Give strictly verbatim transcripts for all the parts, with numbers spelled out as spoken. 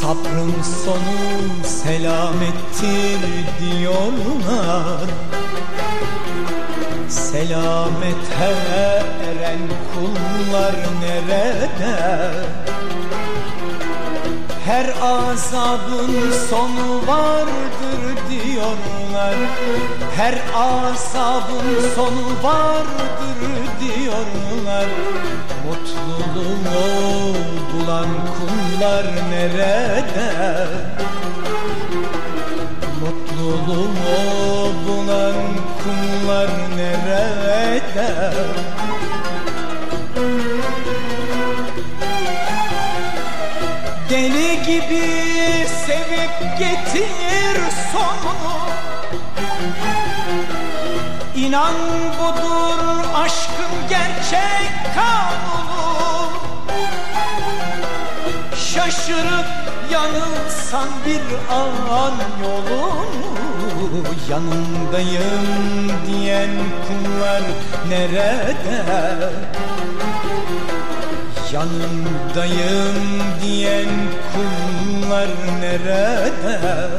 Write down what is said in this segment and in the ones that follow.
Sabrın sonu selamettir diyorlar. Selamete eren kullar nerede? Her azabın sonu vardır diyorlar. Her azabın sonu vardır diyorlar. Mutluluğu bulan kullar nerede? Mutluluğu bulan kullar nerede? Deli gibi sevip getir sonunu. İnan budur aşkın gerçek kanunu. Şaşırıp yanılsan bir an yolunu, yanındayım diyen kullar nerede? Yanındayım diyen kullar nerede?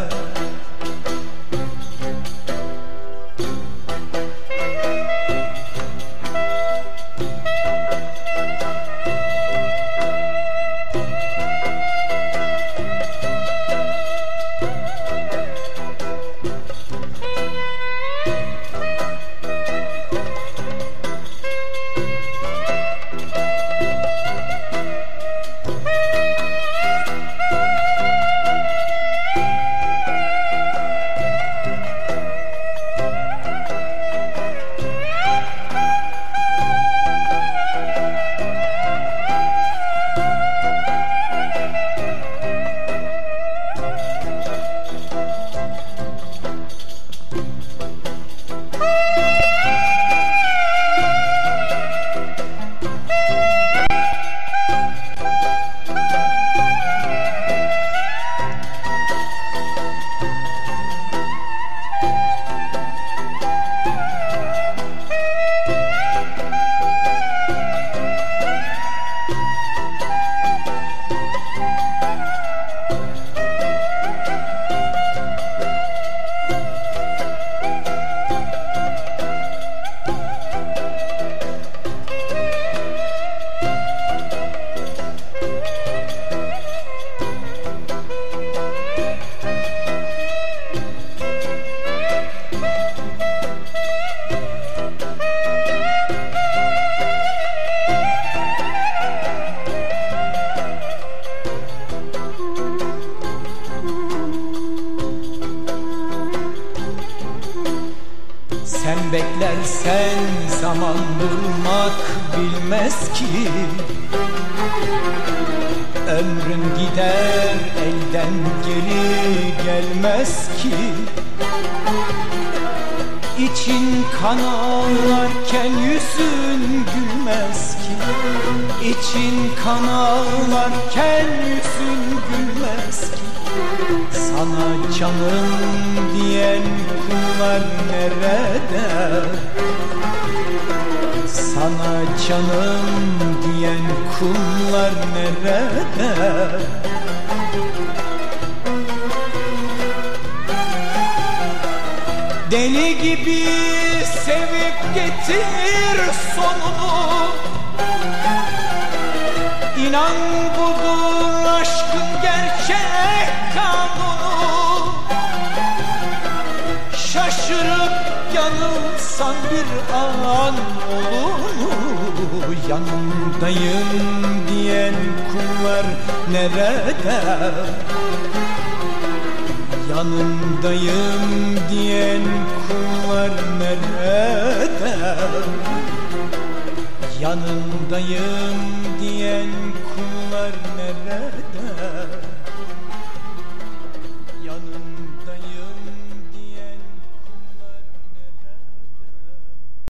Sen beklersen zaman durmak bilmez ki. Ömrün gider elden geri gelmez ki. İçin kan ağlarken yüzün gülmez ki. İçin kan ağlarken yüzün gülmez ki. Sana canım diyen kullar nerede? Sana canım diyen kullar nerede? Deli gibi sevip getir sonunu. İnan budur aşkın gerçek kanunu. Şaşırıp yanılsan bir an olur. Yanındayım diyen kullar nerede? Yanındayım diyen kullar nerede? Yanındayım diyen kullar nerede?